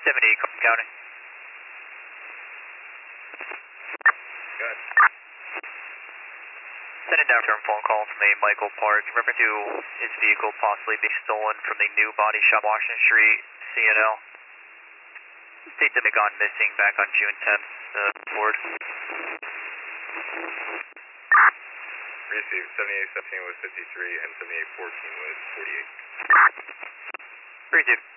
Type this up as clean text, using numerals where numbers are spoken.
78 Cook County. Good. Sending down return phone call from a Michael Park in reference to his vehicle possibly being stolen from the new body shop, Washington Street, CNL. State to have gone missing back on June 10th, Ford. Received 7817 was 53 and 7814 was 48. Received.